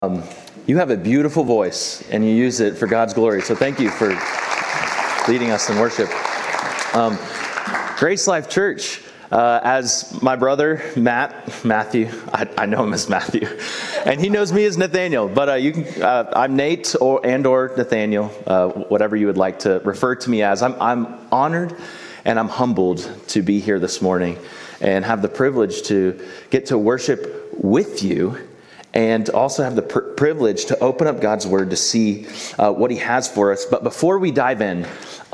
You have a beautiful voice, and you use it for God's glory. So thank you for leading us in worship. Grace Life Church, as my brother Matthew, I know him as Matthew, and he knows me as Nathaniel. But I'm Nate or Nathaniel, whatever you would like to refer to me as. I'm honored and I'm humbled to be here this morning and have the privilege to get to worship with you. And also have the privilege to open up God's Word to see what He has for us. But before we dive in,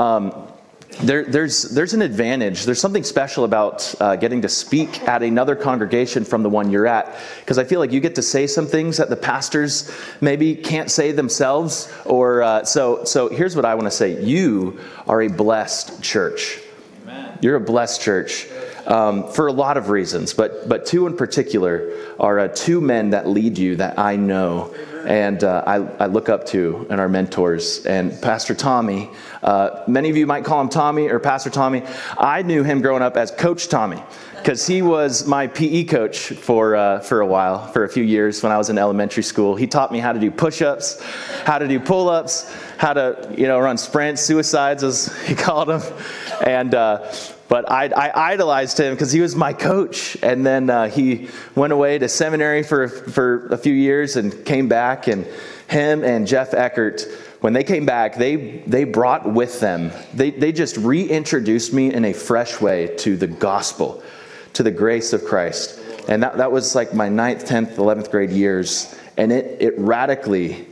there's an advantage. There's something special about getting to speak at another congregation from the one you're at. Because I feel like you get to say some things that the pastors maybe can't say themselves. Or so here's what I want to say. You are a blessed church. Amen. You're a blessed church. For a lot of reasons, but two in particular are two men that lead you that I know and I look up to and are mentors. And Pastor Tommy, many of you might call him Tommy or Pastor Tommy. I knew him growing up as Coach Tommy because he was my PE coach for a while, for a few years when I was in elementary school. He taught me how to do push-ups, how to do pull-ups, how to run sprints, suicides as he called them, and. But I idolized him because he was my coach. And then he went away to seminary for a few years and came back. And him and Jeff Eckert, when they came back, they brought with them, they just reintroduced me in a fresh way to the gospel, to the grace of Christ. And that was like my 9th, 10th, 11th grade years. And it radically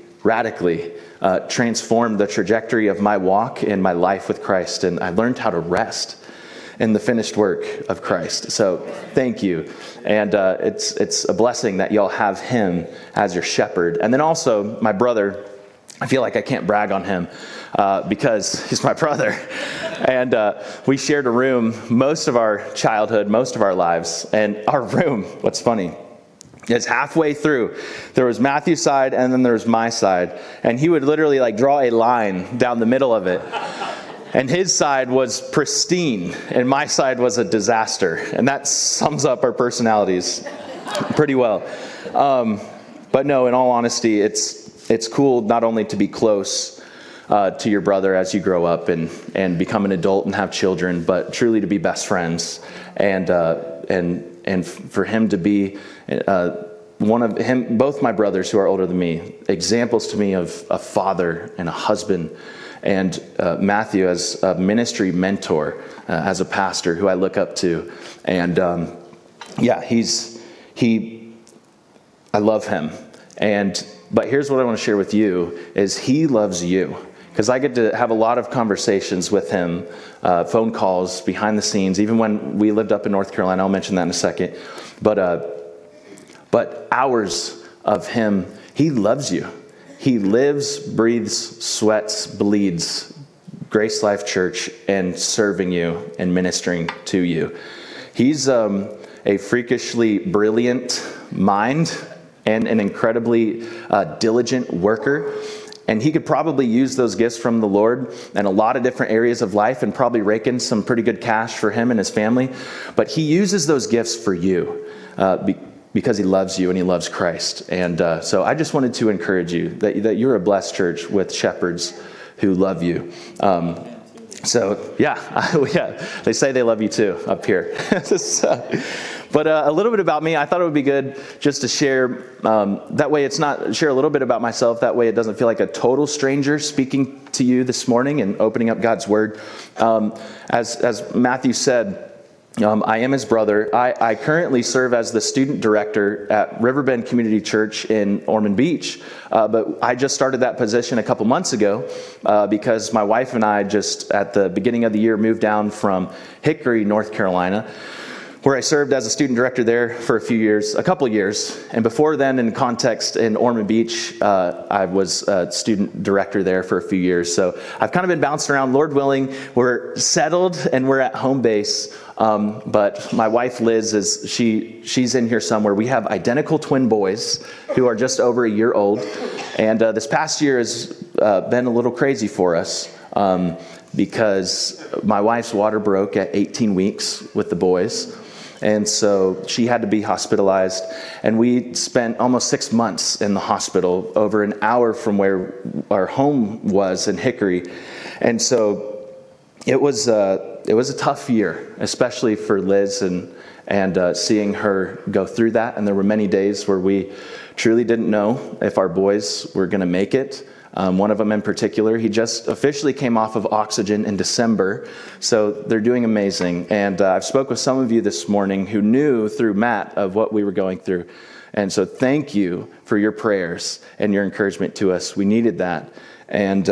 transformed the trajectory of my walk and my life with Christ. And I learned how to rest in the finished work of Christ. So thank you. And it's a blessing that y'all have him as your shepherd. And then also my brother, I feel like I can't brag on him because he's my brother. And we shared a room most of our childhood, most of our lives. And our room, what's funny, is halfway through. There was Matthew's side and then there was my side. And he would literally draw a line down the middle of it. And his side was pristine, and my side was a disaster. And that sums up our personalities pretty well. But no, in all honesty, it's cool not only to be close to your brother as you grow up and become an adult and have children, but truly to be best friends. And for him to be both my brothers who are older than me, examples to me of a father and a husband. And Matthew as a ministry mentor, as a pastor who I look up to. And I love him. But here's what I want to share with you is he loves you. Because I get to have a lot of conversations with him, phone calls, behind the scenes, even when we lived up in North Carolina. I'll mention that in a second. But hours of him, he loves you. He lives, breathes, sweats, bleeds Grace Life Church and serving you and ministering to you. He's a freakishly brilliant mind and an incredibly diligent worker. And he could probably use those gifts from the Lord in a lot of different areas of life and probably rake in some pretty good cash for him and his family. But he uses those gifts for you because he loves you and he loves Christ. And so I just wanted to encourage you that you're a blessed church with shepherds who love you. They say they love you too up here. But a little bit about me, I thought it would be good just to share. That way share a little bit about myself. That way it doesn't feel like a total stranger speaking to you this morning and opening up God's Word. As Matthew said, I am his brother. I currently serve as the student director at Riverbend Community Church in Ormond Beach. But I just started that position a couple months ago because my wife and I just at the beginning of the year moved down from Hickory, North Carolina, where I served as a student director there for a couple of years. And before then, in context in Ormond Beach, I was a student director there for a few years. So I've kind of been bouncing around. Lord willing, we're settled and we're at home base. But my wife Liz she's in here somewhere. We have identical twin boys who are just over a year old. And this past year has been a little crazy for us because my wife's water broke at 18 weeks with the boys. And so she had to be hospitalized. And we spent almost 6 months in the hospital, over an hour from where our home was in Hickory. And so it was a tough year, especially for Liz and seeing her go through that. And there were many days where we truly didn't know if our boys were going to make it. One of them in particular, he just officially came off of oxygen in December, so they're doing amazing. And I've spoke with some of you this morning who knew through Matt of what we were going through. And so thank you for your prayers and your encouragement to us. We needed that. And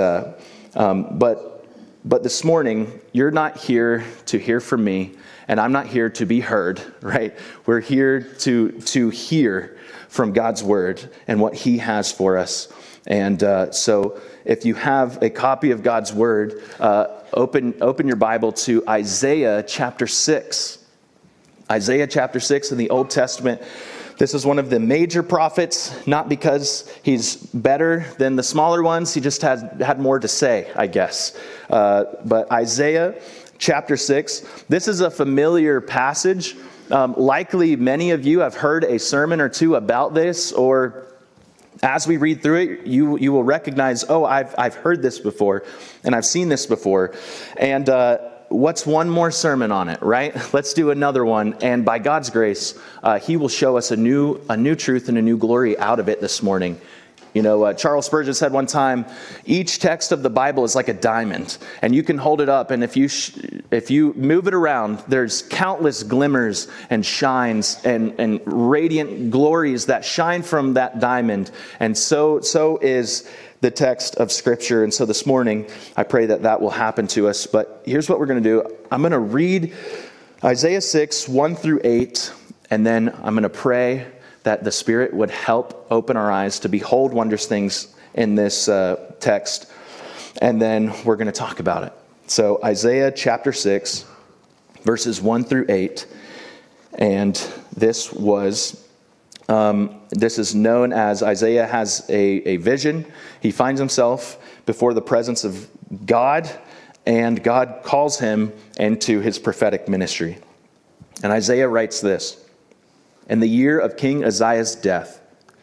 but this morning, you're not here to hear from me, and I'm not here to be heard, right? We're here to hear from God's word and what he has for us. And so if you have a copy of God's word, open your Bible to Isaiah chapter 6. Isaiah chapter 6 in the Old Testament. This is one of the major prophets, not because he's better than the smaller ones. He just had more to say, I guess. But Isaiah chapter 6, this is a familiar passage. Likely many of you have heard a sermon or two about this, or as we read through it, you will recognize, oh, I've heard this before, and I've seen this before. And what's one more sermon on it, right? Let's do another one. And by God's grace, he will show us a new truth and a new glory out of it this morning. You know, Charles Spurgeon said one time, each text of the Bible is like a diamond, and you can hold it up, and if you move it around, there's countless glimmers and shines and radiant glories that shine from that diamond. And so is the text of Scripture. And so this morning, I pray that will happen to us. But here's what we're going to do. I'm going to read Isaiah 6, 1 through 8, and then I'm going to pray that the Spirit would help open our eyes to behold wondrous things in this text. And then we're going to talk about it. So Isaiah chapter 6, verses 1 through 8. And this is known as Isaiah has a vision. He finds himself before the presence of God, and God calls him into his prophetic ministry. And Isaiah writes this: in the year of King Uzziah's death,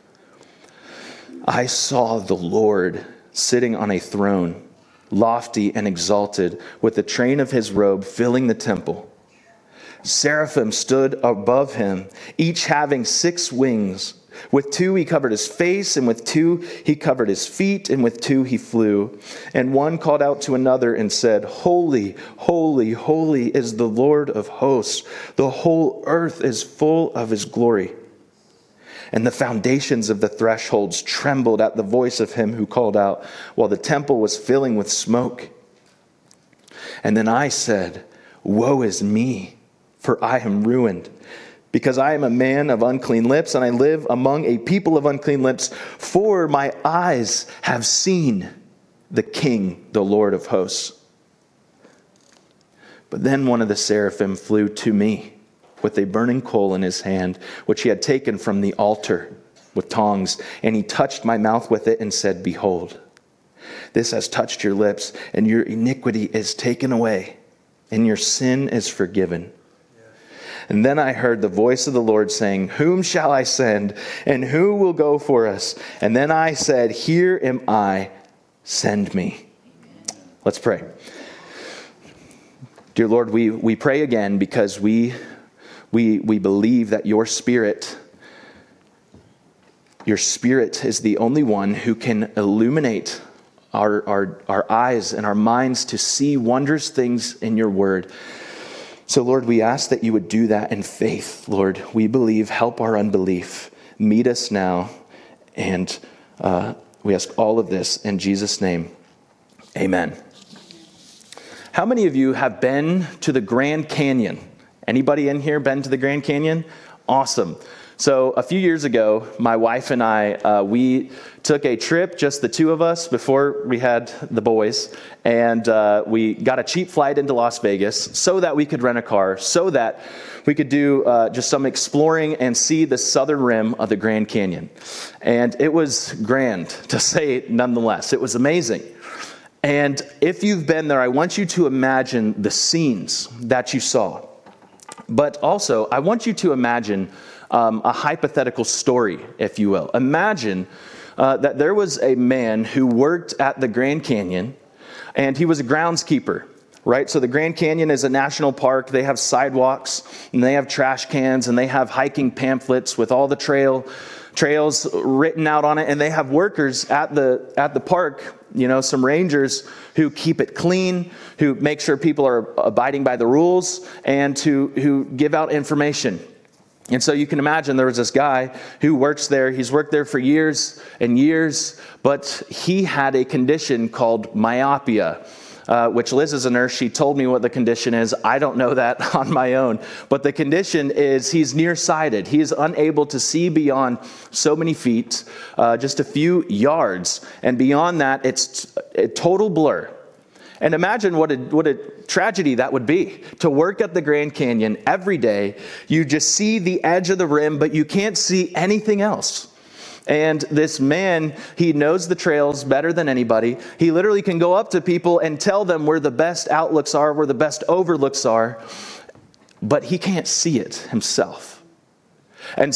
I saw the Lord sitting on a throne, lofty and exalted, with the train of his robe filling the temple. Seraphim stood above him, each having 6 wings. With 2 he covered his face, and with 2 he covered his feet, and with 2 he flew. And one called out to another and said, Holy, holy, holy is the Lord of hosts. The whole earth is full of his glory. And the foundations of the thresholds trembled at the voice of him who called out, while the temple was filling with smoke. And then I said, Woe is me, for I am ruined, because I am a man of unclean lips, and I live among a people of unclean lips, for my eyes have seen the King, the Lord of hosts. But then one of the seraphim flew to me with a burning coal in his hand, which he had taken from the altar with tongs, and he touched my mouth with it and said, Behold, this has touched your lips, and your iniquity is taken away, and your sin is forgiven. And then I heard the voice of the Lord saying, Whom shall I send, and who will go for us? And then I said, Here am I, send me. Let's pray. Dear Lord, we pray again because we believe that your Spirit is the only one who can illuminate our eyes and our minds to see wondrous things in your word. So, Lord, we ask that you would do that in faith, Lord. We believe, help our unbelief. Meet us now. And we ask all of this in Jesus' name. Amen. How many of you have been to the Grand Canyon? Anybody in here been to the Grand Canyon? Awesome. So a few years ago, my wife and I, we took a trip, just the two of us, before we had the boys, and we got a cheap flight into Las Vegas so that we could rent a car, so that we could do just some exploring and see the southern rim of the Grand Canyon. And it was grand, to say it nonetheless. It was amazing. And if you've been there, I want you to imagine the scenes that you saw. But also, I want you to imagine a hypothetical story, if you will. Imagine that there was a man who worked at the Grand Canyon, and he was a groundskeeper, right? So the Grand Canyon is a national park. They have sidewalks, and they have trash cans, and they have hiking pamphlets with all the trails written out on it, and they have workers at the park, some rangers who keep it clean, who make sure people are abiding by the rules, and who give out information. And so you can imagine there was this guy who works there. He's worked there for years and years, but he had a condition called myopia, which Liz is a nurse. She told me what the condition is. I don't know that on my own. But the condition is he's nearsighted. He is unable to see beyond so many feet, just a few yards. And beyond that, it's a total blur. And imagine what a tragedy that would be, to work at the Grand Canyon every day. You just see the edge of the rim, but you can't see anything else. And this man, he knows the trails better than anybody. He literally can go up to people and tell them where the best outlooks are, where the best overlooks are, but he can't see it himself. And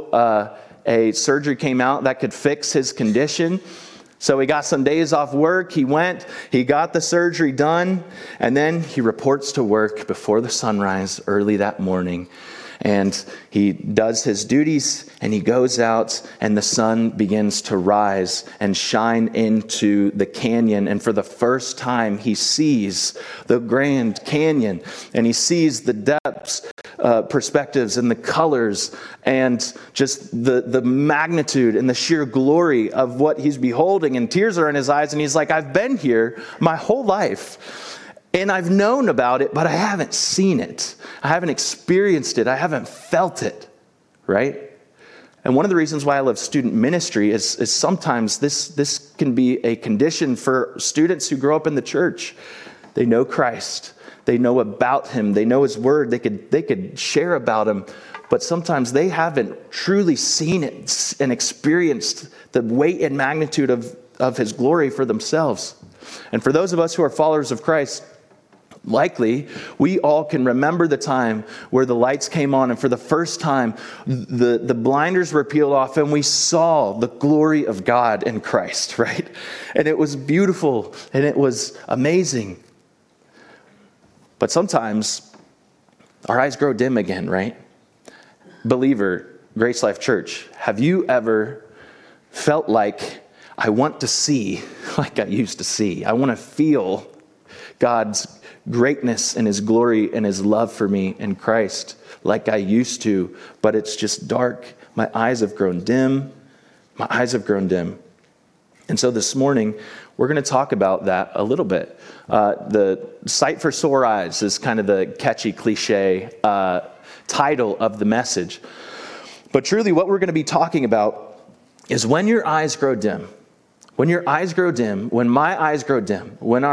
so a surgery came out that could fix his condition. So he got some days off work. He went, he got the surgery done, and then he reports to work before the sunrise early that morning. And he does his duties, and he goes out, and the sun begins to rise and shine into the canyon. And for the first time, he sees the Grand Canyon, and he sees the depths, perspectives, and the colors, and just the magnitude and the sheer glory of what he's beholding. And tears are in his eyes, and he's like, I've been here my whole life. And I've known about it, but I haven't seen it. I haven't experienced it. I haven't felt it, right? And one of the reasons why I love student ministry is sometimes this can be a condition for students who grow up in the church. They know Christ. They know about him. They know his word. They could share about him. But sometimes they haven't truly seen it and experienced the weight and magnitude of his glory for themselves. And for those of us who are followers of Christ, likely, we all can remember the time where the lights came on, and for the first time, the blinders were peeled off, and we saw the glory of God in Christ, right? And it was beautiful, and it was amazing. But sometimes, our eyes grow dim again, right? Believer, Grace Life Church, have you ever felt like, I want to see like I used to see? I want to feel God's greatness and his glory and his love for me in Christ like I used to, but it's just dark. My eyes have grown dim. My eyes have grown dim. And so this morning, we're going to talk about that a little bit. The Sight for Sore Eyes is kind of the catchy cliche title of the message. But truly what we're going to be talking about is when your eyes grow dim. When your eyes grow dim, when my eyes grow dim,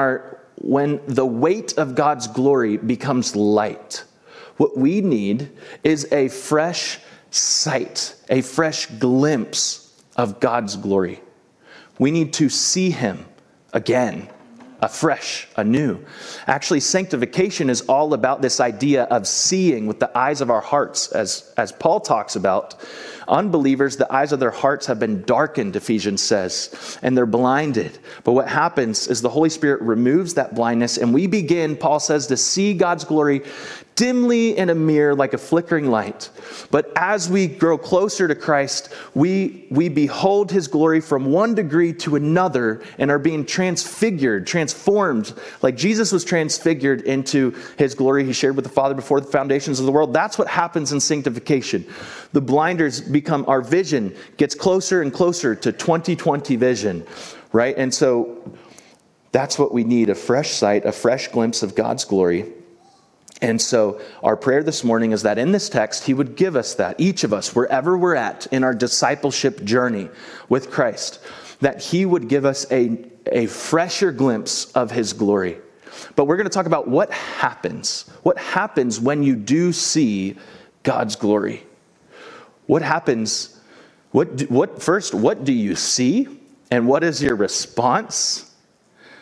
when the weight of God's glory becomes light, what we need is a fresh sight, a fresh glimpse of God's glory. We need to see him again, afresh, anew. Actually, sanctification is all about this idea of seeing with the eyes of our hearts. As Paul talks about, unbelievers, the eyes of their hearts have been darkened, Ephesians says, and they're blinded. But what happens is the Holy Spirit removes that blindness, and we begin, Paul says, to see God's glory dimly in a mirror like a flickering light. But as we grow closer to Christ, we behold his glory from one degree to another and are being transfigured, transformed. Like Jesus was transfigured into his glory he shared with the Father before the foundations of the world. That's what happens in sanctification. The blinders become, our vision gets closer and closer to 20/20 vision, right? And so that's what we need, a fresh sight, a fresh glimpse of God's glory. And so our prayer this morning is that in this text, he would give us that, each of us, wherever we're at in our discipleship journey with Christ, that he would give us a fresher glimpse of his glory. But we're going to talk about what happens when you do see God's glory. What happens? What do you see? And what is your response?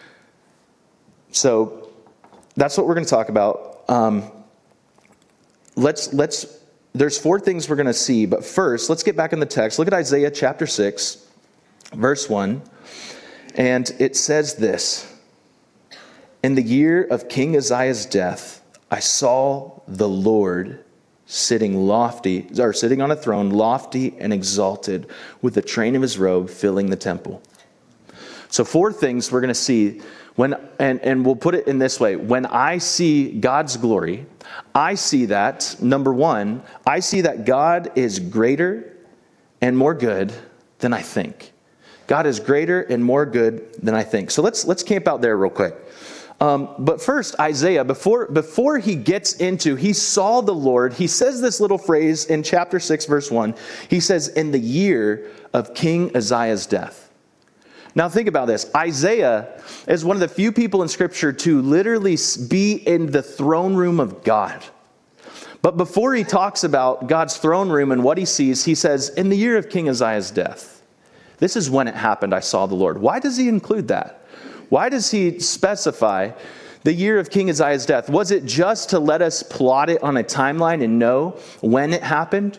So that's what we're going to talk about. there's four things we're going to see, but first, let's get back in the text. Look at Isaiah chapter 6, verse 1, and it says this: "In the year of King Uzziah's death, I saw the Lord sitting on a throne, lofty and exalted, with the train of his robe filling the temple." So four things we're going to see and we'll put it in this way. When I see God's glory, I see that, number one, I see that God is greater and more good than I think. God is greater and more good than I think. So let's camp out there real quick. But first, Isaiah, before he gets into, he saw the Lord, he says this little phrase in chapter 6, verse 1. He says, "In the year of King Uzziah's death." Now think about this. Isaiah is one of the few people in Scripture to literally be in the throne room of God. But before he talks about God's throne room and what he sees, he says, "In the year of King Uzziah's death, this is when it happened, I saw the Lord." Why does he include that? Why does he specify the year of King Uzziah's death? Was it just to let us plot it on a timeline and know when it happened?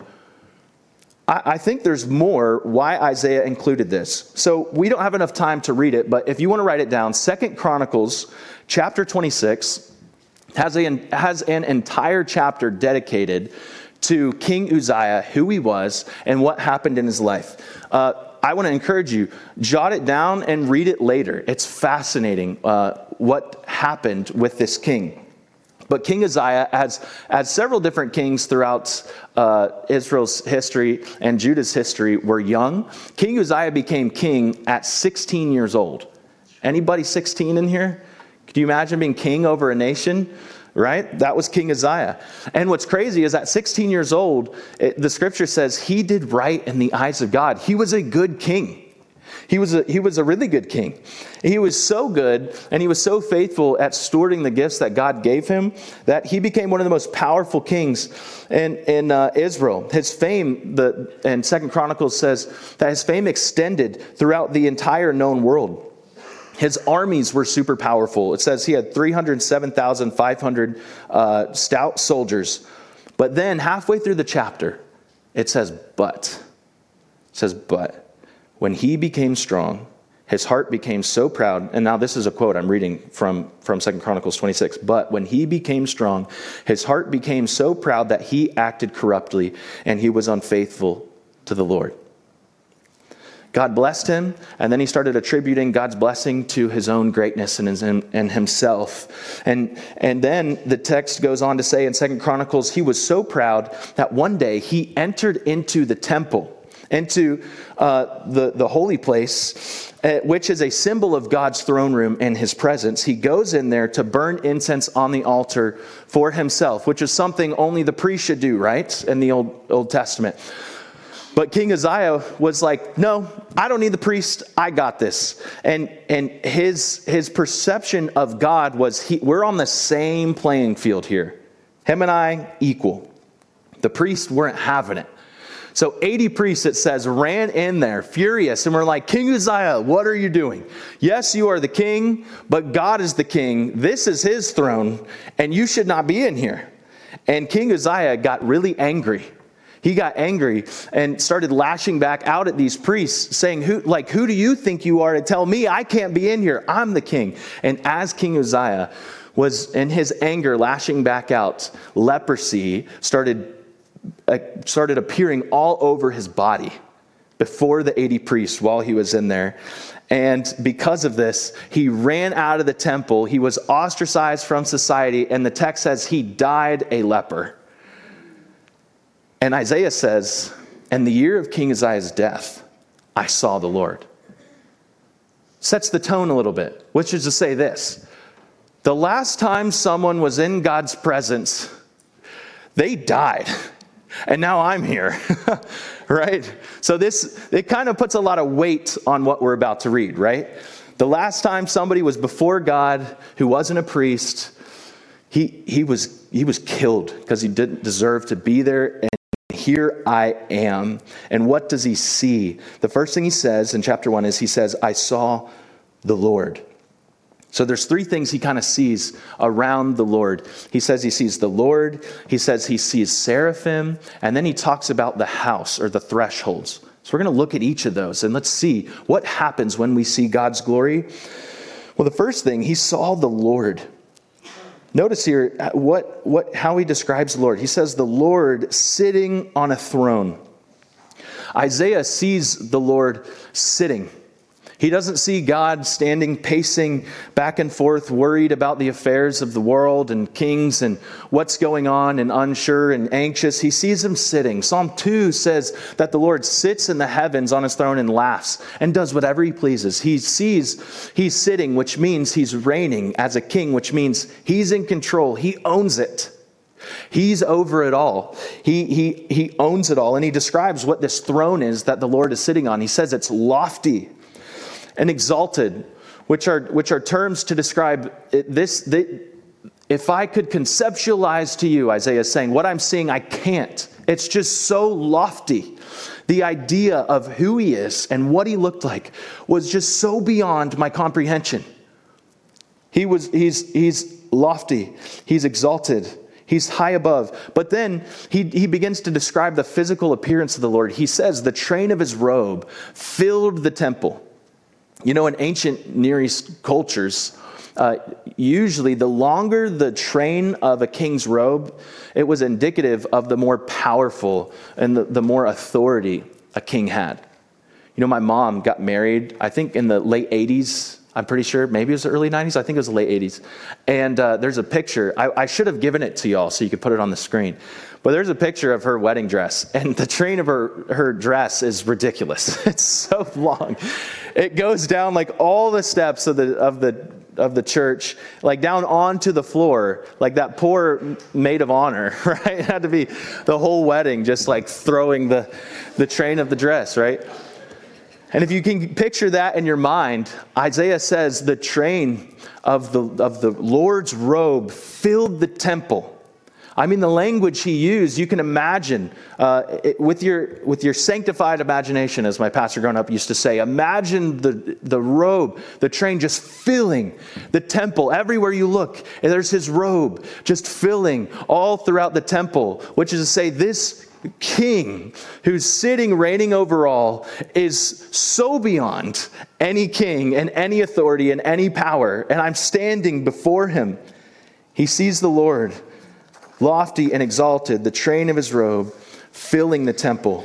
I think there's more why Isaiah included this. So we don't have enough time to read it, but if you want to write it down, 2 Chronicles chapter 26 has an entire chapter dedicated to King Uzziah, who he was, and what happened in his life. I want to encourage you, jot it down and read it later. It's fascinating what happened with this king. But King Uzziah, as several different kings throughout Israel's history and Judah's history were young, King Uzziah became king at 16 years old. Anybody 16 in here? Could you imagine being king over a nation? Right? That was King Uzziah. And what's crazy is at 16 years old, the scripture says he did right in the eyes of God. He was a good king. He was a really good king. He was so good and he was so faithful at stewarding the gifts that God gave him that he became one of the most powerful kings in Israel. His fame, and 2 Chronicles says that his fame extended throughout the entire known world. His armies were super powerful. It says he had 307,500 stout soldiers. But then halfway through the chapter, it says, but. When he became strong, his heart became so proud. And now this is a quote I'm reading from 2 Chronicles 26. "But when he became strong, his heart became so proud that he acted corruptly, and he was unfaithful to the Lord." God blessed him, and then he started attributing God's blessing to his own greatness and himself. And then the text goes on to say in 2 Chronicles, he was so proud that one day he entered into the temple, into the holy place, which is a symbol of God's throne room and his presence. He goes in there to burn incense on the altar for himself, which is something only the priest should do, right? In the Old Testament. But King Uzziah was like, "No, I don't need the priest. I got this." And his perception of God was, we're on the same playing field here. Him and I equal. The priests weren't having it. So 80 priests, it says, ran in there furious and were like, "King Uzziah, what are you doing? Yes, you are the king, but God is the king. This is his throne, and you should not be in here." And King Uzziah got really angry. He got angry and started lashing back out at these priests, saying, who do you think you are to tell me I can't be in here? I'm the king. And as King Uzziah was in his anger lashing back out, leprosy started appearing all over his body before the 80 priests while he was in there. And because of this, he ran out of the temple. He was ostracized from society. And the text says he died a leper. And Isaiah says, "In the year of King Uzziah's death, I saw the Lord." Sets the tone a little bit, which is to say this: the last time someone was in God's presence, they died. And now I'm here, right? So it kind of puts a lot of weight on what we're about to read, right? The last time somebody was before God who wasn't a priest, he was killed because he didn't deserve to be there. And here I am. And what does he see? The first thing he says in chapter 1 is he says, "I saw the Lord." So there's three things he kind of sees around the Lord. He says he sees the Lord, he says he sees seraphim, and then he talks about the house or the thresholds. So we're going to look at each of those and let's see what happens when we see God's glory. Well, the first thing, he saw the Lord. Notice here how he describes the Lord. He says the Lord sitting on a throne. Isaiah sees the Lord sitting. He doesn't see God standing, pacing back and forth, worried about the affairs of the world and kings and what's going on and unsure and anxious. He sees him sitting. Psalm 2 says that the Lord sits in the heavens on his throne and laughs and does whatever he pleases. He sees he's sitting, which means he's reigning as a king, which means he's in control. He owns it. He's over it all. He owns it all. And he describes what this throne is that the Lord is sitting on. He says it's lofty and exalted, which are terms to describe this. If I could conceptualize to you, Isaiah is saying, what I'm seeing, I can't. It's just so lofty. The idea of who he is and what he looked like was just so beyond my comprehension. He's lofty. He's exalted. He's high above. But then he begins to describe the physical appearance of the Lord. He says the train of his robe filled the temple. You know, in ancient Near East cultures, usually the longer the train of a king's robe, it was indicative of the more powerful and the more authority a king had. You know, my mom got married, I think in the late 80s. I'm pretty sure, maybe it was the early 90s. I think it was the late 80s. And there's a picture. I should have given it to y'all so you could put it on the screen. But there's a picture of her wedding dress. And the train of her dress is ridiculous. It's so long. It goes down like all the steps of the church, like down onto the floor, like that poor maid of honor, right? It had to be the whole wedding just like throwing the train of the dress, right? And if you can picture that in your mind, Isaiah says the train of the Lord's robe filled the temple. I mean, the language he used, you can imagine with your sanctified imagination, as my pastor growing up used to say, imagine the robe, the train just filling the temple. Everywhere you look, and there's his robe just filling all throughout the temple, which is to say this king who's sitting, reigning over all, is so beyond any king and any authority and any power. And I'm standing before him. He sees the Lord, lofty and exalted, the train of his robe filling the temple.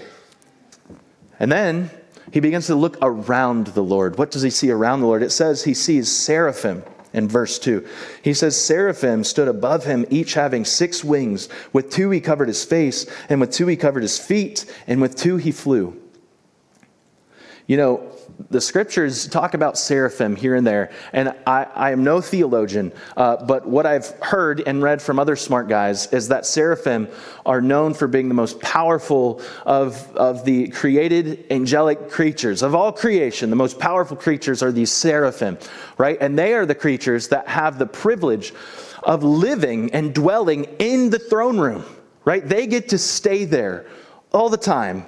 And then he begins to look around the Lord. What does he see around the Lord? It says he sees seraphim. In verse 2, he says, seraphim stood above him, each having 6 wings. With 2 he covered his face, and with 2 he covered his feet, and with 2 he flew. You know, the scriptures talk about seraphim here and there, and I am no theologian, but what I've heard and read from other smart guys is that seraphim are known for being the most powerful of the created angelic creatures. Of all creation, the most powerful creatures are these seraphim, right? And they are the creatures that have the privilege of living and dwelling in the throne room, right? They get to stay there all the time.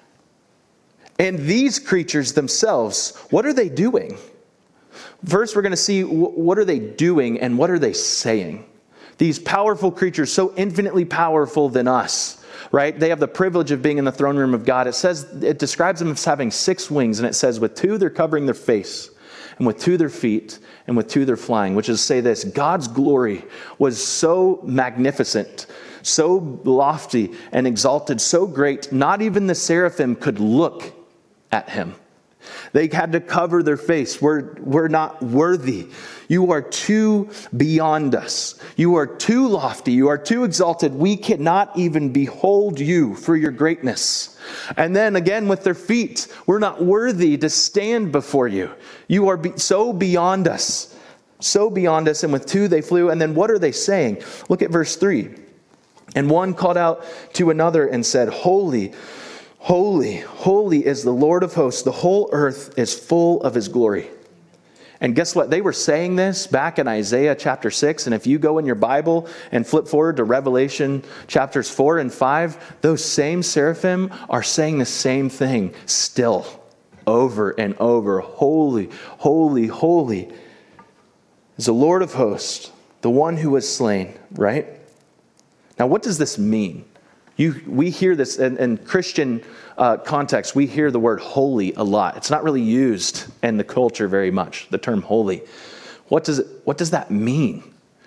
And these creatures themselves, what are they doing? First, we're going to see what are they doing and what are they saying. These powerful creatures, so infinitely powerful than us, right? They have the privilege of being in the throne room of God. It describes them as having 6 wings, and it says with 2 they're covering their face, and with 2 their feet, and with 2 they're flying, which is to say this: God's glory was so magnificent, so lofty and exalted, so great, not even the seraphim could look at him. They had to cover their face. We're not worthy. You are too beyond us. You are too lofty. You are too exalted. We cannot even behold you for your greatness. And then again with their feet, we're not worthy to stand before you. You are so beyond us. So beyond us. And with 2 they flew. And then what are they saying? Look at verse 3. And one called out to another and said, Holy, holy, holy is the Lord of hosts. The whole earth is full of his glory. And guess what? They were saying this back in Isaiah chapter 6. And if you go in your Bible and flip forward to Revelation chapters 4 and 5, those same seraphim are saying the same thing still, over and over. Holy, holy, holy. is the Lord of hosts, the one who was slain, right? Now, what does this mean? We hear this in Christian context. We hear the word holy a lot. It's not really used in the culture very much, the term holy. What does that mean?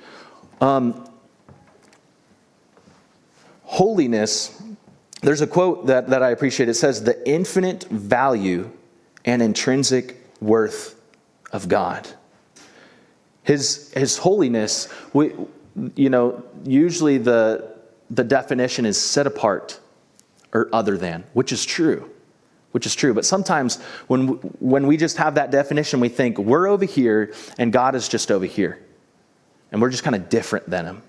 Holiness, there's a quote that I appreciate. It says, the infinite value and intrinsic worth of God. His holiness, usually the definition is set apart or other than, which is true. But sometimes when we just have that definition, we think we're over here and God is just over here. And we're just kind of different than him.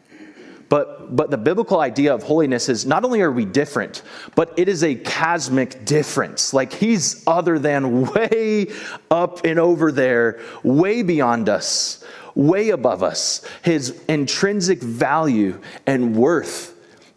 But the biblical idea of holiness is not only are we different, but it is a cosmic difference. Like he's other than, way up and over there, way beyond us, way above us. His intrinsic value and worth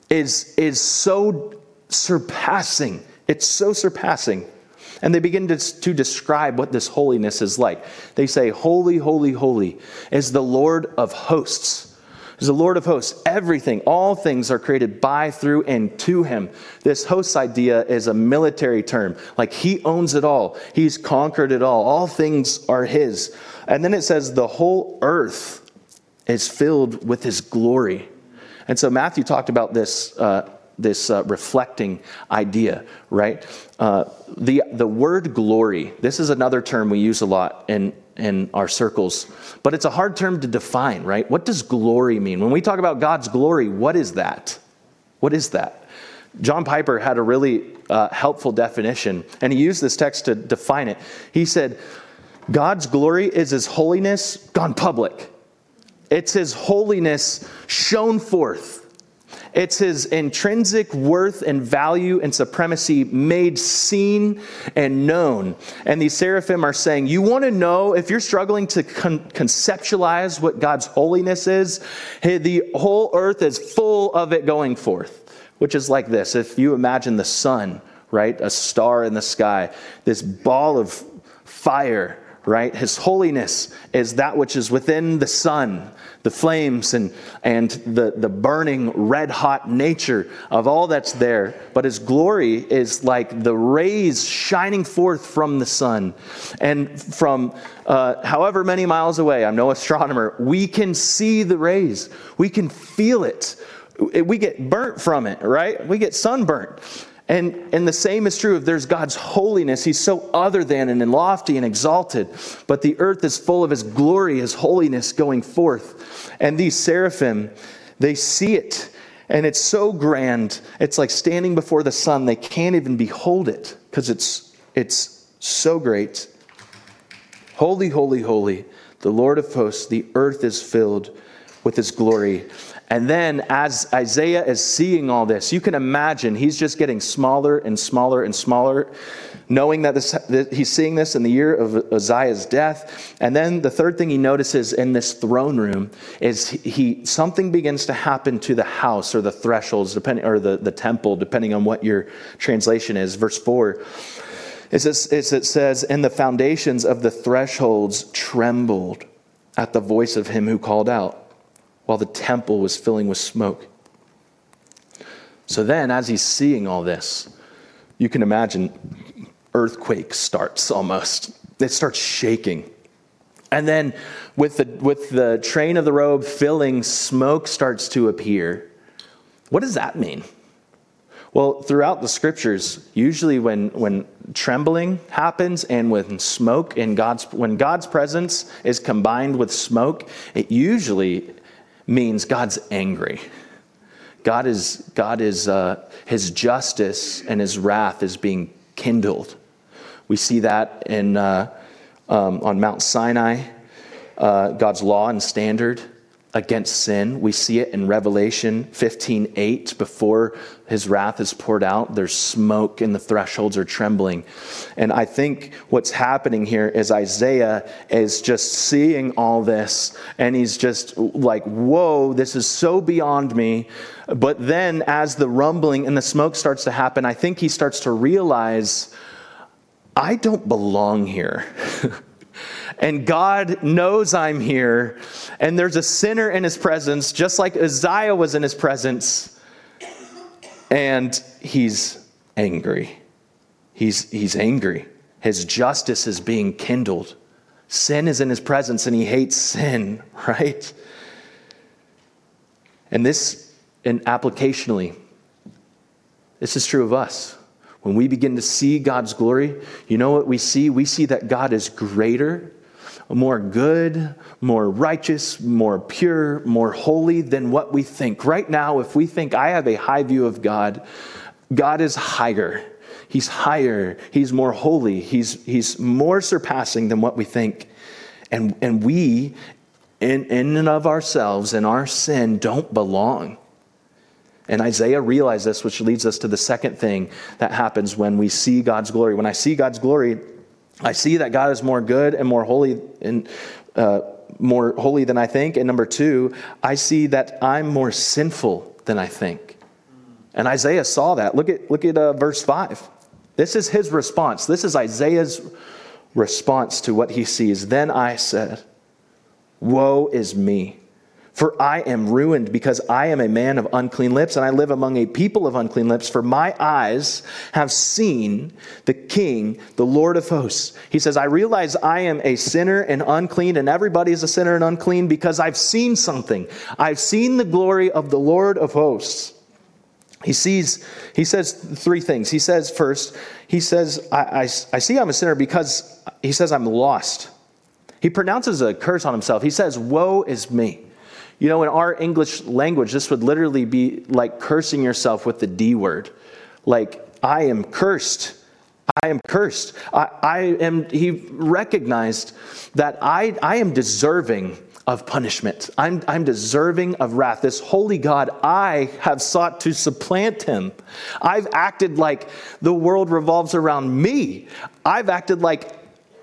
is so surpassing. It's so surpassing. And they begin to describe what this holiness is like. They say, holy, holy, holy is the Lord of hosts. Is the Lord of hosts. Everything, all things are created by, through, and to him. This hosts idea is a military term. Like he owns it all. He's conquered it all. All things are his. And then it says the whole earth is filled with his glory. And so Matthew talked about this reflecting idea, right? The word glory, this is another term we use a lot in our circles, but it's a hard term to define, right? What does glory mean? When we talk about God's glory, what is that? What is that? John Piper had a really helpful definition, and he used this text to define it. He said, God's glory is his holiness gone public. It's his holiness shown forth. It's his intrinsic worth and value and supremacy made seen and known. And these seraphim are saying, you want to know, if you're struggling to conceptualize what God's holiness is, the whole earth is full of it going forth. Which is like this. If you imagine the sun, right? A star in the sky, this ball of fire, right? His holiness is that which is within the sun, the flames and the burning red hot nature of all that's there. But his glory is like the rays shining forth from the sun. And from however many miles away, I'm no astronomer, we can see the rays. We can feel it. We get burnt from it, right? We get sunburnt. And the same is true if there's God's holiness. He's so other than and lofty and exalted. But the earth is full of his glory, his holiness going forth. And these seraphim, they see it. And it's so grand. It's like standing before the sun. They can't even behold it because it's so great. Holy, holy, holy, the Lord of hosts. The earth is filled with his glory. And then as Isaiah is seeing all this, you can imagine he's just getting smaller and smaller and smaller, knowing that he's seeing this in the year of Uzziah's death. And then the third thing he notices in this throne room is something begins to happen to the house or the thresholds, or the temple, depending on what your translation is. Verse 4, it says, and the foundations of the thresholds trembled at the voice of him who called out, while the temple was filling with smoke. So then, as he's seeing all this, you can imagine earthquake starts almost. It starts shaking. And then with the train of the robe filling, smoke starts to appear. What does that mean? Well, throughout the scriptures, usually when trembling happens and when smoke when God's presence is combined with smoke, it usually means God's angry. God is his justice and his wrath is being kindled. We see that in on Mount Sinai, God's law and standard against sin. We see it in Revelation 15:8. Before his wrath is poured out, there's smoke and the thresholds are trembling. And I think what's happening here is Isaiah is just seeing all this and he's just like, whoa, this is so beyond me. But then as the rumbling and the smoke starts to happen, I think he starts to realize, I don't belong here. And God knows I'm here. And there's a sinner in his presence, just like Uzziah was in his presence. And he's angry. He's angry. His justice is being kindled. Sin is in his presence and he hates sin, right? And applicationally, this is true of us. When we begin to see God's glory, you know what we see? We see that God is greater, more good, more righteous, more pure, more holy than what we think. Right now, if we think I have a high view of God, God is higher. He's higher. He's more holy. He's more surpassing than what we think. And we, in and of ourselves and our sin, don't belong. And Isaiah realized this, which leads us to the second thing that happens when we see God's glory. When I see God's glory, I see that God is more good and more holy and more holy than I think. And number two, I see that I'm more sinful than I think. And Isaiah saw that. Look at verse 5. This is his response. This is Isaiah's response to what he sees. Then I said, woe is me, for I am ruined because I am a man of unclean lips, and I live among a people of unclean lips. For my eyes have seen the King, the Lord of hosts. He says, I realize I am a sinner and unclean, and everybody is a sinner and unclean because I've seen something. I've seen the glory of the Lord of hosts. He says three things. He says first, I see I'm a sinner because he says I'm lost. He pronounces a curse on himself. He says, woe is me. You know, in our English language, this would literally be like cursing yourself with the D word. Like, I am cursed. I am cursed. He recognized that I am deserving of punishment. I'm deserving of wrath. This holy God, I have sought to supplant him. I've acted like the world revolves around me. I've acted like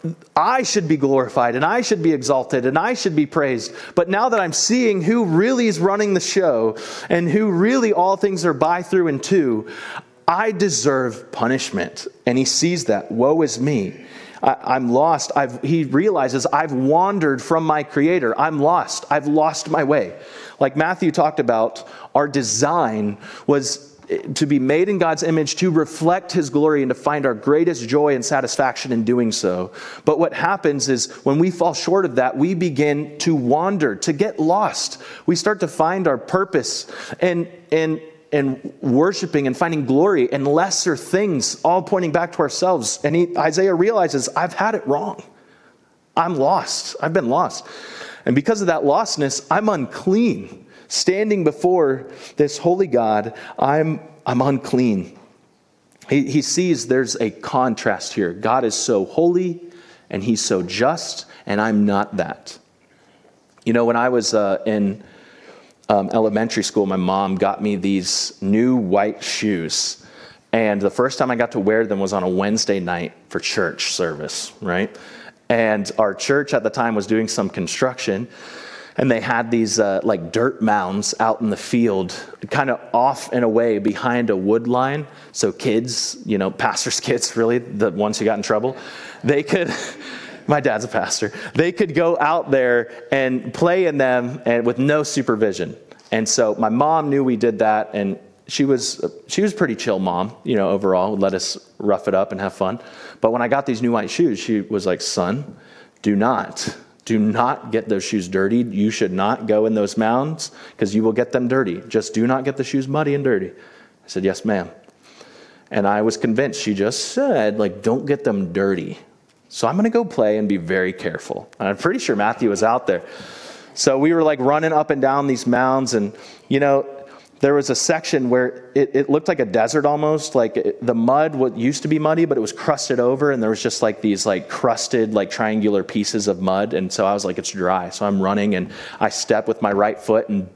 I should be glorified and I should be exalted and I should be praised. But now that I'm seeing who really is running the show and who really all things are by, through, and to, I deserve punishment. And he sees that. Woe is me. I'm lost. He realizes I've wandered from my Creator. I'm lost. I've lost my way. Like Matthew talked about, our design was to be made in God's image, to reflect his glory and to find our greatest joy and satisfaction in doing so. But what happens is when we fall short of that, we begin to wander, to get lost. We start to find our purpose and worshiping and finding glory in lesser things, all pointing back to ourselves. And Isaiah realizes, I've had it wrong. I'm lost. I've been lost. And because of that lostness, I'm unclean. Standing before this holy God, I'm unclean. He sees there's a contrast here. God is so holy and he's so just, and I'm not that. You know, when I was in elementary school, my mom got me these new white shoes. And the first time I got to wear them was on a Wednesday night for church service, right? And our church at the time was doing some construction. And they had these like dirt mounds out in the field, kind of off and away behind a wood line. So kids, you know, pastors' kids, really, the ones who got in trouble, they could, my dad's a pastor, they could go out there and play in them and with no supervision. And so my mom knew we did that, and she was pretty chill mom, you know, overall, would let us rough it up and have fun. But when I got these new white shoes, she was like, son, do not get those shoes dirty. You should not go in those mounds because you will get them dirty. Just do not get the shoes muddy and dirty. I said, yes, ma'am. And I was convinced. She just said, like, don't get them dirty. So I'm going to go play and be very careful. And I'm pretty sure Matthew was out there. So we were like running up and down these mounds, and, you know, there was a section where it looked like a desert almost, like the mud what used to be muddy, but it was crusted over, and there was just like these like crusted like triangular pieces of mud. And so I was like, it's dry. So I'm running, and I step with my right foot, and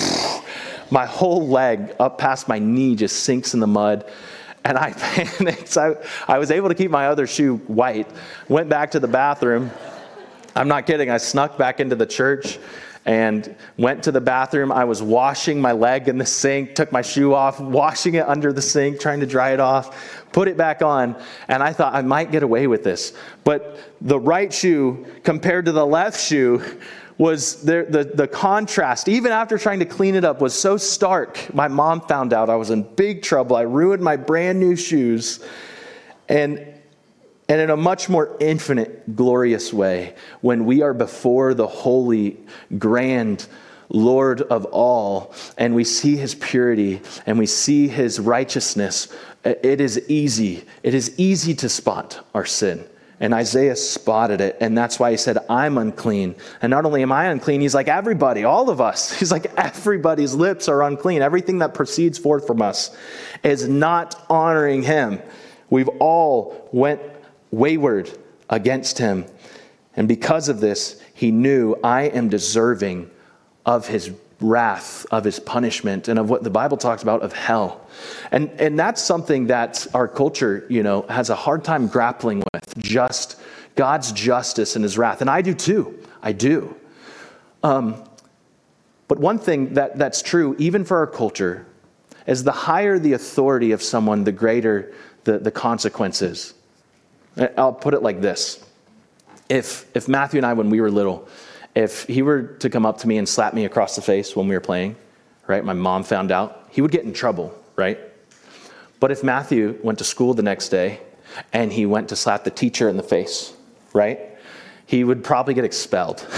my whole leg up past my knee just sinks in the mud. And I panicked. So I was able to keep my other shoe white, went back to the bathroom. I'm not kidding. I snuck back into the church. and went to the bathroom. I was washing my leg in the sink, took my shoe off, washing it under the sink, trying to dry it off, put it back on, and I thought I might get away with this. But the right shoe compared to the left shoe was the contrast, even after trying to clean it up, was so stark. My mom found out I was in big trouble. I ruined my brand new shoes. And in a much more infinite, glorious way, when we are before the holy, grand Lord of all, and we see his purity and we see his righteousness, it is easy. It is easy to spot our sin. And Isaiah spotted it, and that's why he said, I'm unclean. And not only am I unclean, he's like everybody, all of us. He's like everybody's lips are unclean. Everything that proceeds forth from us is not honoring him. We've all went wayward against him. And because of this, he knew, I am deserving of his wrath, of his punishment, and of what the Bible talks about of hell. And that's something that our culture, has a hard time grappling with, just God's justice and his wrath. And I do too. I do. But one thing that's true, even for our culture, is the higher the authority of someone, the greater the consequences. I'll put it like this. If Matthew and I, when we were little, if he were to come up to me and slap me across the face when we were playing, right? My mom found out, he would get in trouble, right? But if Matthew went to school the next day and he went to slap the teacher in the face, right? He would probably get expelled.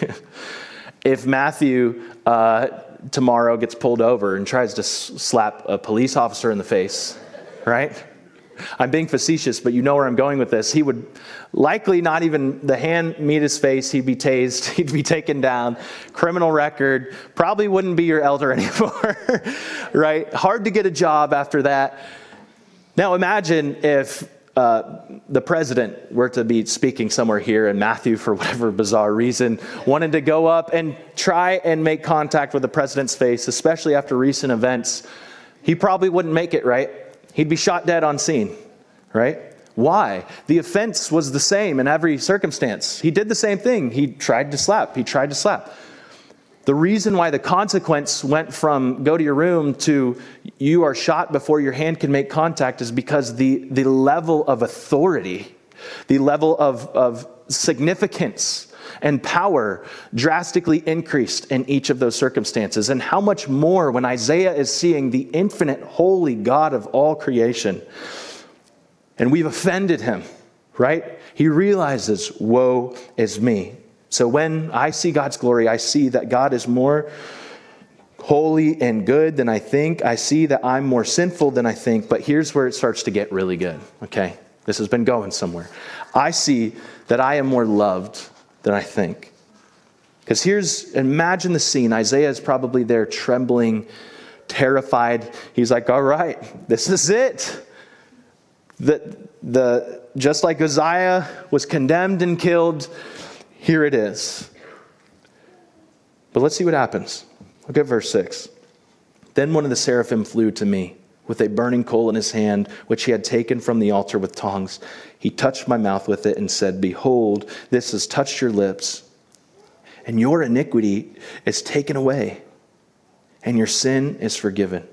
If Matthew tomorrow gets pulled over and tries to slap a police officer in the face, right? I'm being facetious, but you know where I'm going with this. He would likely not even the hand meet his face. He'd be tased. He'd be taken down. Criminal record. Probably wouldn't be your elder anymore, right? Hard to get a job after that. Now imagine if the president were to be speaking somewhere here and Matthew, for whatever bizarre reason, wanted to go up and try and make contact with the president's face, especially after recent events. He probably wouldn't make it, right? He'd be shot dead on scene, right? Why? The offense was the same in every circumstance. He did the same thing. He tried to slap. The reason why the consequence went from go to your room to you are shot before your hand can make contact is because the level of authority, the level of significance and power drastically increased in each of those circumstances. And how much more when Isaiah is seeing the infinite, holy God of all creation, and we've offended him, right? He realizes, woe is me. So when I see God's glory, I see that God is more holy and good than I think. I see that I'm more sinful than I think. But here's where it starts to get really good, okay? This has been going somewhere. I see that I am more loved than I think. Because imagine the scene. Isaiah is probably there trembling, terrified. He's like, all right, this is it. Just like Uzziah was condemned and killed, here it is. But let's see what happens. Look at verse 6. Then one of the seraphim flew to me with a burning coal in his hand, which he had taken from the altar with tongs. He touched my mouth with it and said, behold, this has touched your lips, and your iniquity is taken away, and your sin is forgiven.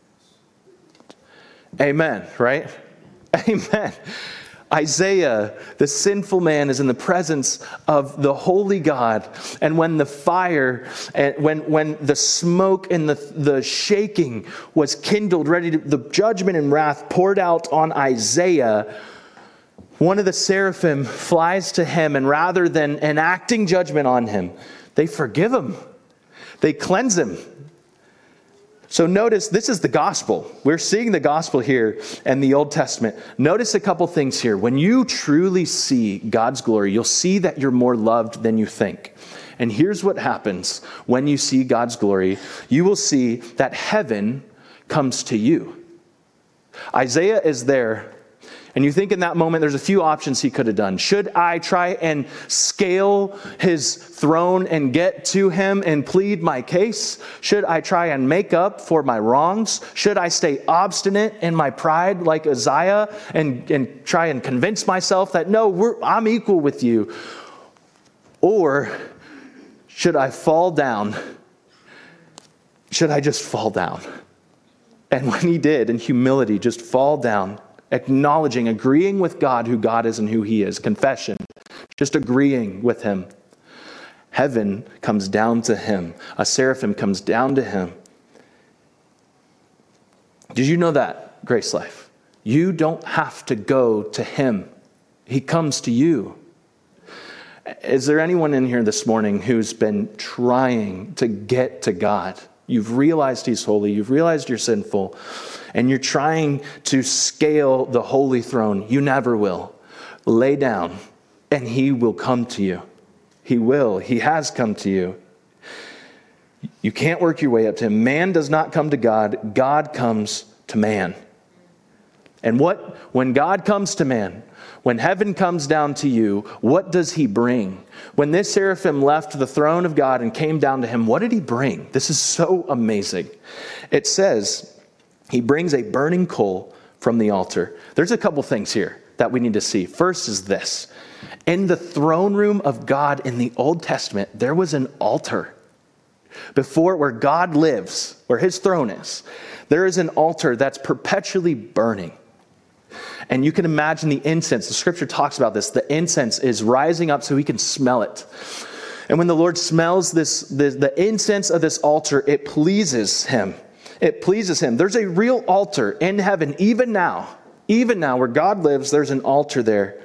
Amen, right? Amen. Isaiah, the sinful man, is in the presence of the holy God. And when the fire, and when the smoke and the shaking was kindled, the judgment and wrath poured out on Isaiah, one of the seraphim flies to him, and rather than enacting judgment on him, they forgive him. They cleanse him. So notice, this is the gospel. We're seeing the gospel here in the Old Testament. Notice a couple things here. When you truly see God's glory, you'll see that you're more loved than you think. And here's what happens when you see God's glory. You will see that heaven comes to you. Isaiah is there. And you think in that moment, there's a few options he could have done. Should I try and scale his throne and get to him and plead my case? Should I try and make up for my wrongs? Should I stay obstinate in my pride like Uzziah and try and convince myself that, no, I'm equal with you? Or should I fall down? Should I just fall down? And when he did, in humility, just fall down, acknowledging, agreeing with God who God is and who he is, confession, just agreeing with him, heaven comes down to him. A seraphim comes down to him. Did you know that, Grace Life? You don't have to go to him. He comes to you. Is there anyone in here this morning who's been trying to get to God? You've realized he's holy. You've realized you're sinful. And you're trying to scale the holy throne. You never will. Lay down and he will come to you. He will. He has come to you. You can't work your way up to him. Man does not come to God. God comes to man. And when God comes to man, when heaven comes down to you, what does he bring? When this seraphim left the throne of God and came down to him, what did he bring? This is so amazing. It says he brings a burning coal from the altar. There's a couple things here that we need to see. First is this. In the throne room of God in the Old Testament, there was an altar. Before where God lives, where his throne is, there is an altar that's perpetually burning. And you can imagine the incense. The scripture talks about this. The incense is rising up so he can smell it. And when the Lord smells the incense of this altar, it pleases him. It pleases him. There's a real altar in heaven, even now where God lives, there's an altar there.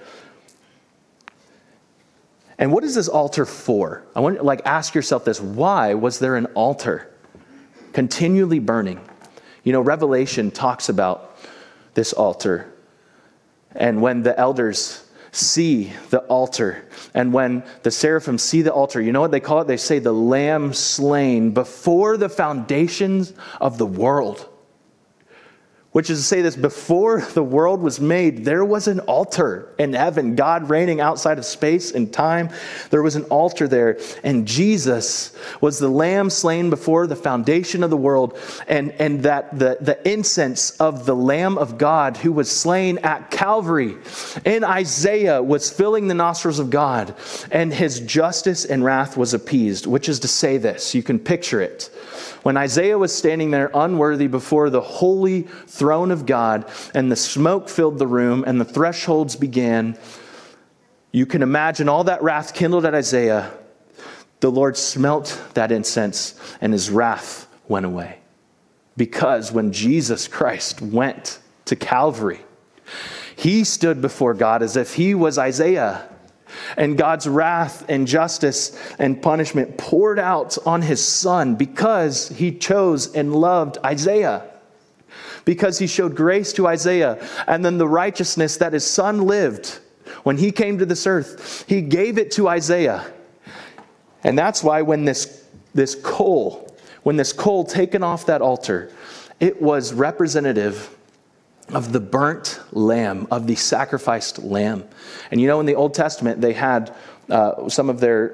And what is this altar for? I want to ask yourself this. Why was there an altar continually burning? You know, Revelation talks about this altar. And when the elders see the altar, and when the seraphim see the altar, you know what they call it? They say the Lamb slain before the foundations of the world. Which is to say this, before the world was made, there was an altar in heaven. God reigning outside of space and time. There was an altar there. And Jesus was the Lamb slain before the foundation of the world. And that the incense of the Lamb of God who was slain at Calvary in Isaiah was filling the nostrils of God. And his justice and wrath was appeased. Which is to say this, you can picture it. When Isaiah was standing there unworthy before the holy throne of God and the smoke filled the room and the thresholds began, you can imagine all that wrath kindled at Isaiah. The Lord smelt that incense and his wrath went away. Because when Jesus Christ went to Calvary, he stood before God as if he was Isaiah. And God's wrath and justice and punishment poured out on his son because he chose and loved Isaiah. Because he showed grace to Isaiah. And then the righteousness that his son lived when he came to this earth, he gave it to Isaiah. And that's why when this coal taken off that altar, it was representative of the burnt lamb, of the sacrificed lamb. And you know, in the Old Testament, they had some of their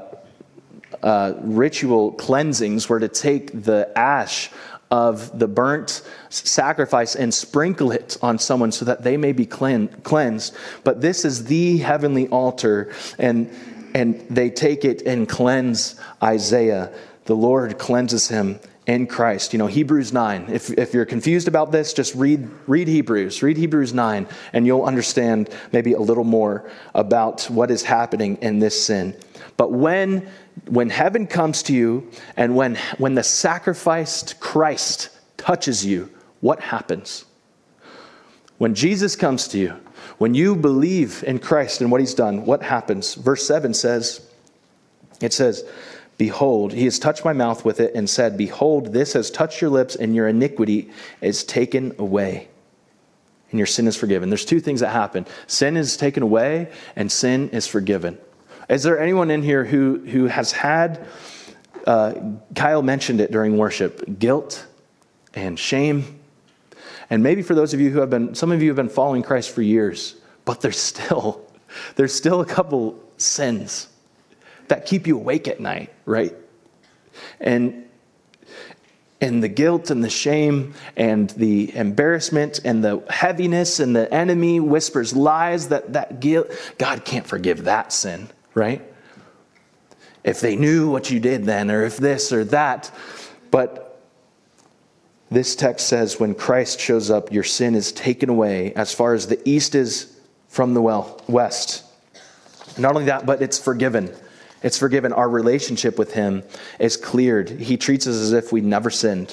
ritual cleansings were to take the ash of the burnt sacrifice and sprinkle it on someone so that they may be cleansed. But this is the heavenly altar, and they take it and cleanse Isaiah. The Lord cleanses him in Christ. You know, Hebrews 9. If you're confused about this, just read Hebrews. Read Hebrews 9, and you'll understand maybe a little more about what is happening in this sin. But when heaven comes to you, and when the sacrificed Christ touches you, what happens? When Jesus comes to you, when you believe in Christ and what he's done, what happens? Verse 7 says, Behold, he has touched my mouth with it and said, Behold, this has touched your lips and your iniquity is taken away and your sin is forgiven. There's two things that happen. Sin is taken away and sin is forgiven. Is there anyone in here who has had, Kyle mentioned it during worship, guilt and shame? And maybe for those of you some of you have been following Christ for years, but there's still a couple sins that keep you awake at night, right? And the guilt and the shame and the embarrassment and the heaviness and the enemy whispers lies that guilt, God can't forgive that sin, right? if they knew what you did then, or if this or that. But this text says when Christ shows up, your sin is taken away as far as the east is from the west. Not only that, but it's forgiven. It's forgiven. Our relationship with him is cleared. He treats us as if we never sinned.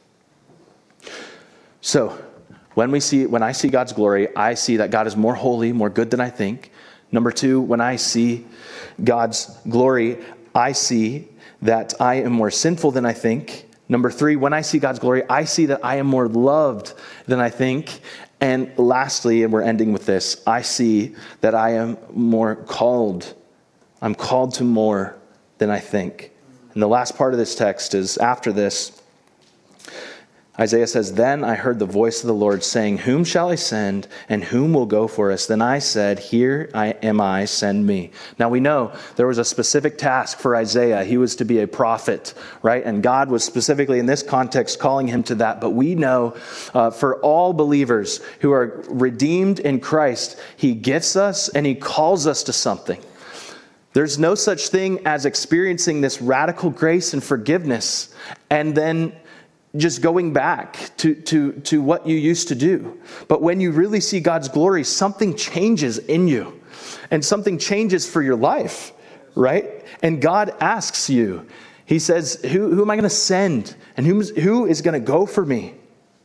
So, when I see God's glory, I see that God is more holy, more good than I think. Number two, when I see God's glory, I see that I am more sinful than I think. Number three, when I see God's glory, I see that I am more loved than I think. And lastly, and we're ending with this, I see that I am more called. I'm called to more than I think. And the last part of this text is after this, Isaiah says, then I heard the voice of the Lord saying, whom shall I send, and whom will go for us? Then I said, here am I, send me. Now we know there was a specific task for Isaiah. He was to be a prophet, right? And God was specifically in this context calling him to that. But we know for all believers who are redeemed in Christ, he gets us and he calls us to something. There's no such thing as experiencing this radical grace and forgiveness and then just going back to what you used to do. But when you really see God's glory, something changes in you. And something changes for your life, right? And God asks you, he says, who am I going to send? And who is going to go for me?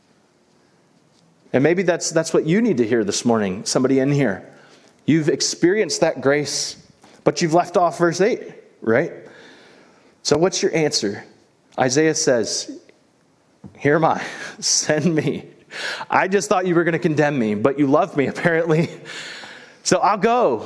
And maybe that's what you need to hear this morning, somebody in here. You've experienced that grace, but you've left off verse 8, right? So what's your answer? Isaiah says, here am I, send me. I just thought you were going to condemn me, but you love me apparently. So I'll go.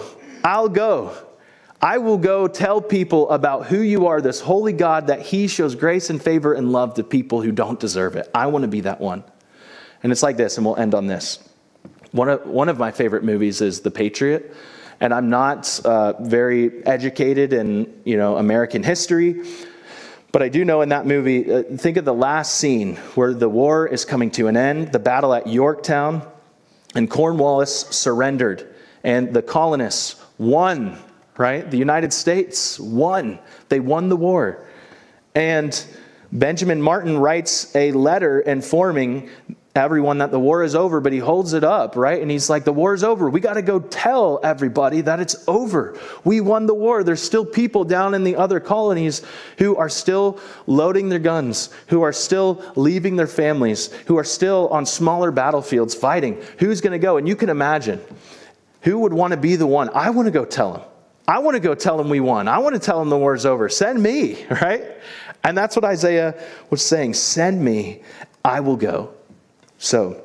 I will go tell people about who you are, this holy God, that he shows grace and favor and love to people who don't deserve it. I want to be that one. And it's like this, and we'll end on this. One of my favorite movies is The Patriot. And I'm not very educated in American history. But I do know in that movie, think of the last scene where the war is coming to an end, the battle at Yorktown, and Cornwallis surrendered. And the colonists won, right? The United States won. They won the war. And Benjamin Martin writes a letter informing everyone that the war is over, but he holds it up, right? And he's like, the war is over. We got to go tell everybody that it's over. We won the war. There's still people down in the other colonies who are still loading their guns, who are still leaving their families, who are still on smaller battlefields fighting. Who's going to go? And you can imagine who would want to be the one. I want to go tell them. I want to go tell them we won. I want to tell them the war's over. Send me, right? And that's what Isaiah was saying. Send me, I will go. So,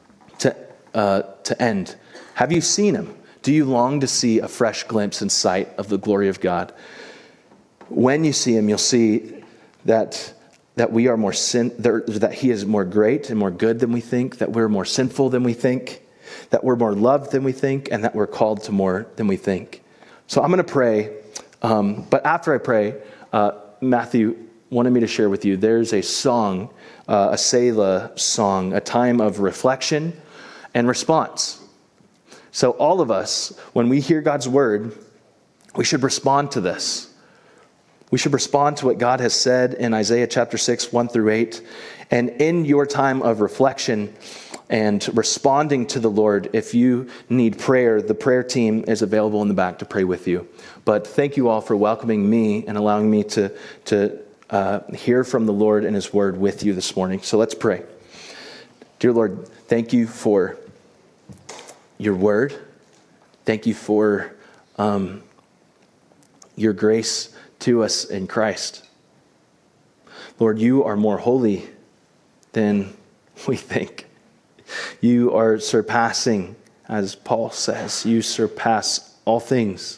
to end, have you seen him? Do you long to see a fresh glimpse and sight of the glory of God? When you see him, you'll see that we are that he is more great and more good than we think, that we're more sinful than we think, that we're more loved than we think, and that we're called to more than we think. So I'm going to pray, but after I pray, Matthew wanted me to share with you, there's a song, a Selah song, a time of reflection and response. So all of us, when we hear God's word, we should respond to this. We should respond to what God has said in Isaiah chapter 6, 1 through 8. And in your time of reflection and responding to the Lord, if you need prayer, the prayer team is available in the back to pray with you. But thank you all for welcoming me and allowing me to hear from the Lord and his word with you this morning. So let's pray. Dear Lord, thank you for your word. Thank you for your grace to us in Christ. Lord, you are more holy than we think. You are surpassing, as Paul says, you surpass all things.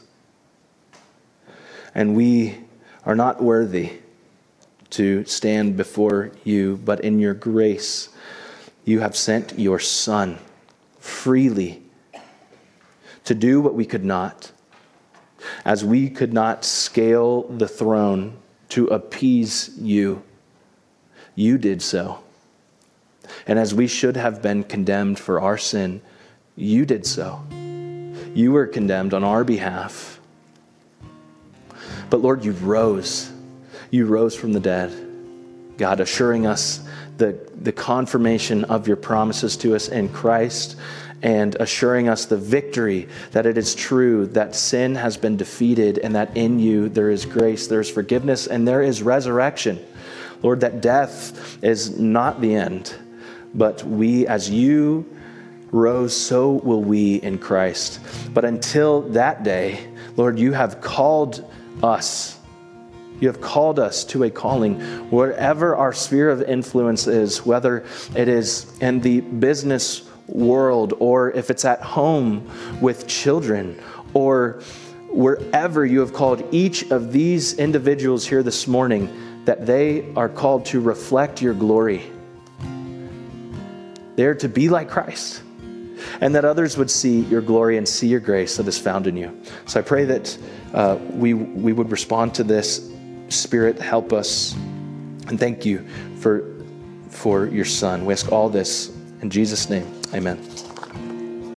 And we are not worthy to stand before you, but in your grace, you have sent your Son freely to do what we could not. As we could not scale the throne to appease you, you did so. And as we should have been condemned for our sin, you did so. You were condemned on our behalf. But Lord, you rose. You rose from the dead. God, assuring us the confirmation of your promises to us in Christ, and assuring us the victory that it is true that sin has been defeated and that in you there is grace, there is forgiveness, and there is resurrection. Lord, that death is not the end, but we, as you rose, so will we in Christ. But until that day, Lord, you have called us. You have called us to a calling wherever our sphere of influence is, whether it is in the business world or if it's at home with children or wherever you have called each of these individuals here this morning, that they are called to reflect your glory. They're to be like Christ, and that others would see your glory and see your grace that is found in you. So I pray that we would respond to this. Spirit, help us. And thank you for your Son. We ask all this in Jesus' name. Amen.